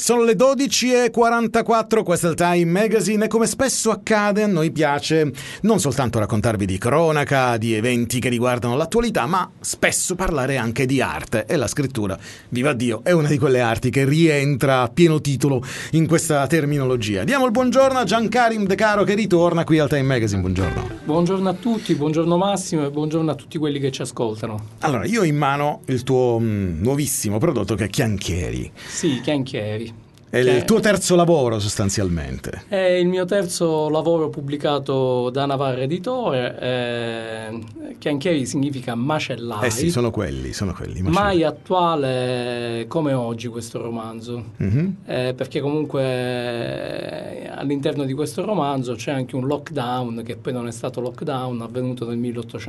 Sono le 12:44, questo è il Time Magazine e come spesso accade a noi piace non soltanto raccontarvi di cronaca, di eventi che riguardano l'attualità, ma spesso parlare anche di arte, e la scrittura, viva Dio, è una di quelle arti che rientra a pieno titolo in questa terminologia. Diamo il buongiorno a Giankarim De Caro che ritorna qui al Time Magazine. Buongiorno. Buongiorno a tutti, buongiorno Massimo e buongiorno a tutti quelli che ci ascoltano. Allora, io ho in mano il tuo nuovissimo prodotto che è Chianchieri. Sì, Chianchieri. È il tuo terzo lavoro sostanzialmente. È il mio terzo lavoro pubblicato da Navarra Editore. Chianchieri significa macellai. Sì, sono quelli macellai. Mai attuale come oggi questo romanzo. Perché comunque all'interno di questo romanzo c'è anche un lockdown, che poi non è stato lockdown, avvenuto nel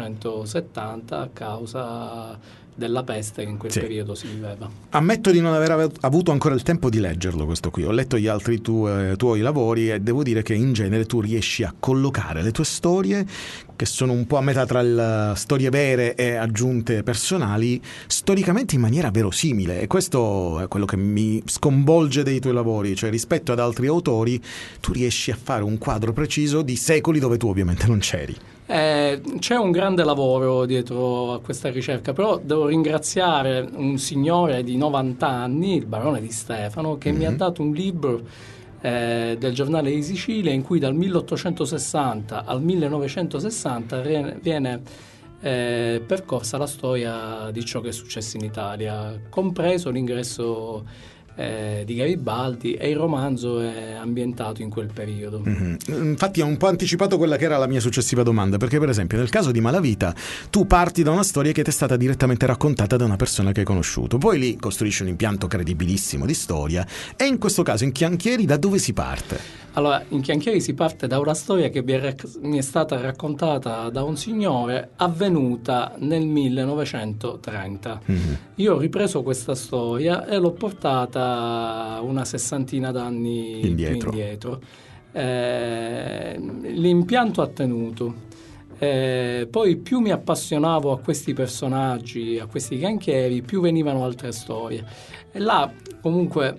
1870 a causa della peste che in quel periodo si viveva. Ammetto di non aver avuto ancora il tempo di leggerlo questo qui. Ho letto gli altri tuoi lavori e devo dire che in genere tu riesci a collocare le tue storie, che sono un po' a metà tra le storie vere e aggiunte personali, storicamente in maniera verosimile, e questo è quello che mi sconvolge dei tuoi lavori, cioè rispetto ad altri autori tu riesci a fare un quadro preciso di secoli dove tu ovviamente non c'eri. C'è un grande lavoro dietro a questa ricerca, però devo ringraziare un signore di 90 anni, il barone Di Stefano, che mi ha dato un libro del Giornale di Sicilia in cui dal 1860 al 1960 viene percorsa la storia di ciò che è successo in Italia, compreso l'ingresso di Garibaldi, e il romanzo è ambientato in quel periodo. Infatti ho un po' anticipato quella che era la mia successiva domanda, perché per esempio nel caso di Malavita tu parti da una storia che ti è stata direttamente raccontata da una persona che hai conosciuto, poi lì costruisci un impianto credibilissimo di storia, e in questo caso in Chianchieri da dove si parte? Allora, in Chianchieri si parte da una storia che mi è stata raccontata da un signore, avvenuta nel 1930. Io ho ripreso questa storia e l'ho portata una sessantina d'anni indietro. L'impianto ha tenuto. Poi più mi appassionavo a questi personaggi, a questi Chianchieri, più venivano altre storie. E là comunque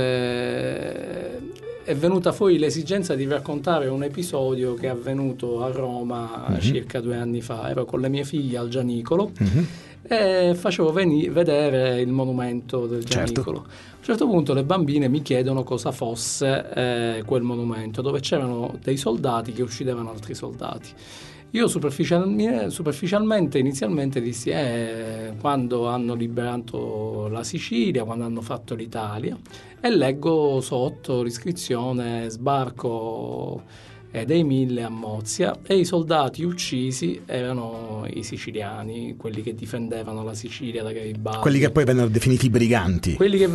è venuta fuori l'esigenza di raccontare un episodio che è avvenuto a Roma circa 2 anni fa. Ero con le mie figlie al Gianicolo e facevo vedere il monumento del Gianicolo. A un certo punto le bambine mi chiedono cosa fosse quel monumento, dove c'erano dei soldati che uccidevano altri soldati. Io superficialmente inizialmente dissi quando hanno liberato la Sicilia, quando hanno fatto l'Italia, e leggo sotto l'iscrizione sbarco dei 1000 a Mozia, e i soldati uccisi erano i siciliani, quelli che difendevano la Sicilia da Garibaldi. Quelli che poi vennero definiti briganti.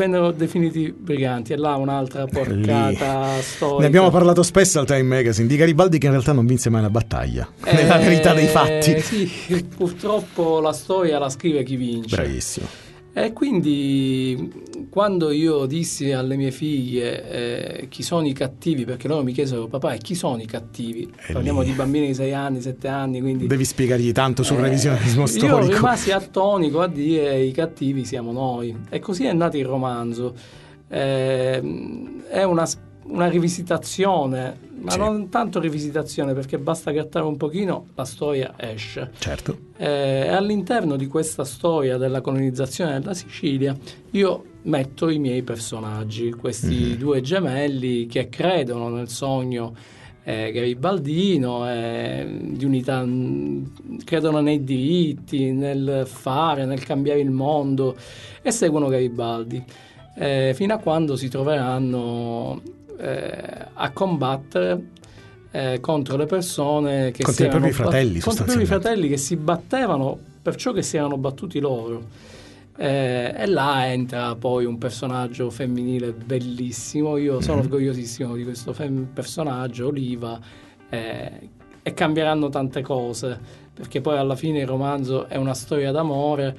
E là un'altra porcata storica. Ne abbiamo parlato spesso al Time Magazine, di Garibaldi che in realtà non vinse mai una battaglia, nella verità dei fatti. Sì, purtroppo la storia la scrive chi vince. Bravissimo. E quindi quando io dissi alle mie figlie chi sono i cattivi, perché loro mi chiesero papà, e chi sono i cattivi? Parliamo di bambini di 6 anni, 7 anni, quindi devi spiegargli tanto sul revisionismo storico. Io rimasi atonico a dire i cattivi siamo noi, e così è nato il romanzo. È una rivisitazione, ma non tanto rivisitazione, perché basta grattare un pochino, la storia esce. Certo. E all'interno di questa storia della colonizzazione della Sicilia io metto i miei personaggi, questi 2 gemelli che credono nel sogno garibaldino, di unità, credono nei diritti, nel fare, nel cambiare il mondo, e seguono Garibaldi fino a quando si troveranno a combattere contro le persone che contro i propri fratelli, contro i propri fratelli che si battevano per ciò che si erano battuti loro. E là entra poi un personaggio femminile bellissimo. Io sono orgogliosissimo di questo personaggio, Oliva, e cambieranno tante cose, perché poi alla fine il romanzo è una storia d'amore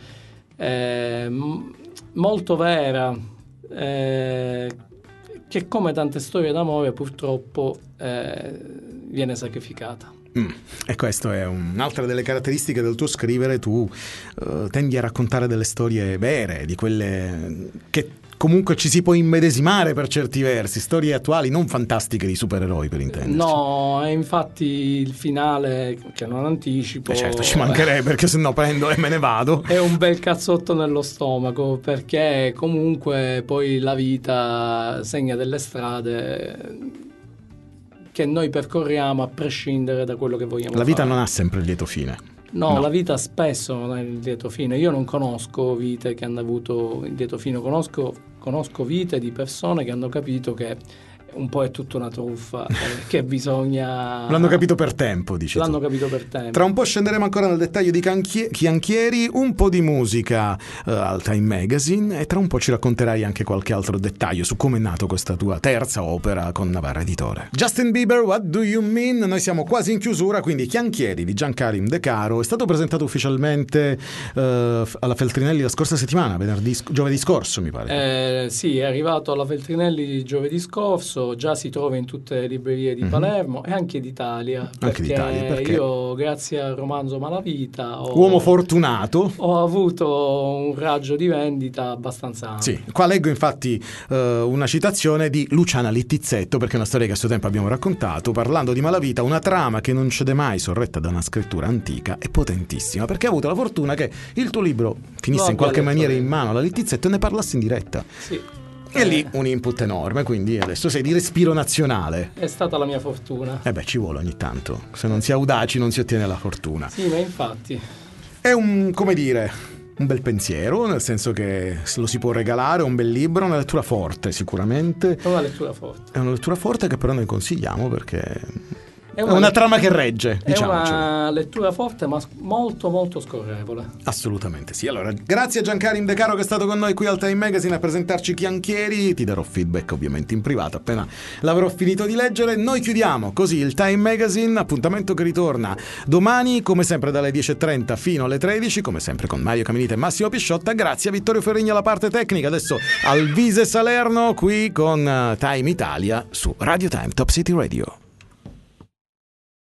molto vera, che come tante storie d'amore purtroppo viene sacrificata. E questo è un'altra delle caratteristiche del tuo scrivere. Tu tendi a raccontare delle storie vere, di quelle che comunque ci si può immedesimare per certi versi, storie attuali, non fantastiche di supereroi per intenderci. No, è infatti il finale, che non anticipo, certo, ci mancherebbe, perché se no prendo e me ne vado. È un bel cazzotto nello stomaco, perché comunque poi la vita segna delle strade che noi percorriamo a prescindere da quello che vogliamo La vita fare. non ha sempre il lieto fine. No, la vita spesso non è il lieto fine. Io non conosco vite che hanno avuto il lieto fine, conosco vite di persone che hanno capito che un po' è tutta una truffa, che bisogna... L'hanno capito per tempo, dici L'hanno tu. capito per tempo. Tra un po' scenderemo ancora nel dettaglio di Chianchieri, un po' di musica al Time Magazine, e tra un po' ci racconterai anche qualche altro dettaglio su come è nato questa tua terza opera con Navarra Editore. Justin Bieber, What Do You Mean? Noi siamo quasi in chiusura, quindi Chianchieri di Giankarim De Caro è stato presentato ufficialmente alla Feltrinelli la scorsa settimana, giovedì scorso mi pare. Sì, è arrivato alla Feltrinelli giovedì scorso, già si trova in tutte le librerie di Palermo e anche d'Italia, perché io, grazie al romanzo Malavita, uomo fortunato, ho avuto un raggio di vendita abbastanza ampio. Sì, qua leggo infatti una citazione di Luciana Littizzetto, perché è una storia che a suo tempo abbiamo raccontato, parlando di Malavita, una trama che non cede mai, sorretta da una scrittura antica e potentissima, perché ha avuto la fortuna che il tuo libro finisse in qualche maniera in mano alla Littizzetto e ne parlassi in diretta. Sì. E lì un input enorme, quindi adesso sei di respiro nazionale. È stata la mia fortuna. Ci vuole ogni tanto. Se non si è audaci non si ottiene la fortuna. Sì, ma infatti. È un bel pensiero, nel senso che lo si può regalare, è un bel libro, una lettura forte sicuramente. È una lettura forte. È una lettura forte che però noi consigliamo perché... È una trama che regge, diciamoci. È una lettura forte, ma molto molto scorrevole. Assolutamente sì. Allora, grazie a Giankarim De Caro che è stato con noi qui al Time Magazine a presentarci Chianchieri. Ti darò feedback ovviamente in privato appena l'avrò finito di leggere. Noi chiudiamo così il Time Magazine, appuntamento che ritorna domani come sempre dalle 10:30 fino alle 13, come sempre con Mario Caminita e Massimo Pisciotta. Grazie a Vittorio Ferrigno alla parte tecnica. Adesso Alvise Salerno qui con Time Italia su Radio Time Top City Radio.